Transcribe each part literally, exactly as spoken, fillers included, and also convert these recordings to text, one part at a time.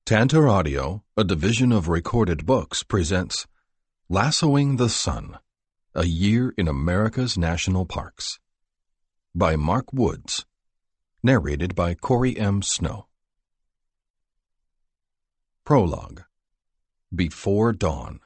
Tantor Audio, a division of Recorded Books, presents Lassoing the Sun, A Year in America's National Parks, by Mark Woods, narrated by Corey M. Snow. Prologue. Before Dawn.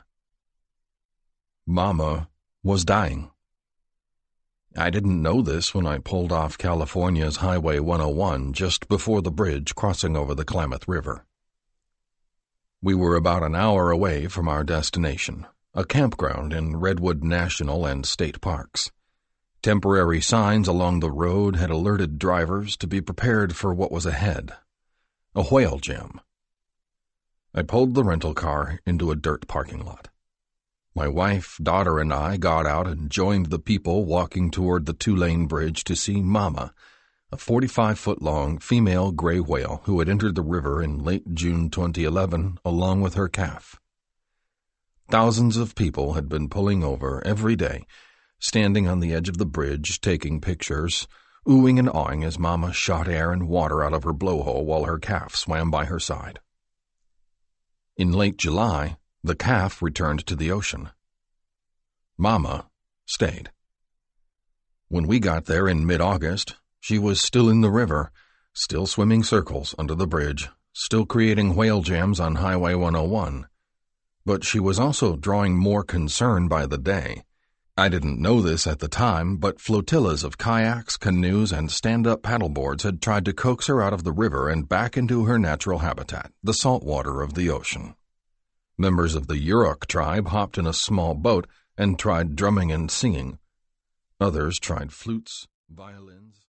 Mama was dying. I didn't know this when I pulled off California's Highway one oh one just before the bridge crossing over the Klamath River. We were about an hour away from our destination, a campground in Redwood National and State Parks. Temporary signs along the road had alerted drivers to be prepared for what was ahead, a whale jam. I pulled the rental car into a dirt parking lot. My wife, daughter, and I got out and joined the people walking toward the two-lane bridge to see Mama, a forty-five-foot-long female gray whale who had entered the river in late June twenty eleven along with her calf. Thousands of people had been pulling over every day, standing on the edge of the bridge, taking pictures, oohing and awing as Mama shot air and water out of her blowhole while her calf swam by her side. In late July, the calf returned to the ocean. Mama stayed. When we got there in mid-August, she was still in the river, still swimming circles under the bridge, still creating whale jams on Highway one oh one. But she was also drawing more concern by the day. I didn't know this at the time, but flotillas of kayaks, canoes, and stand-up paddleboards had tried to coax her out of the river and back into her natural habitat, the salt water of the ocean. Members of the Yurok tribe hopped in a small boat and tried drumming and singing. Others tried flutes, violins,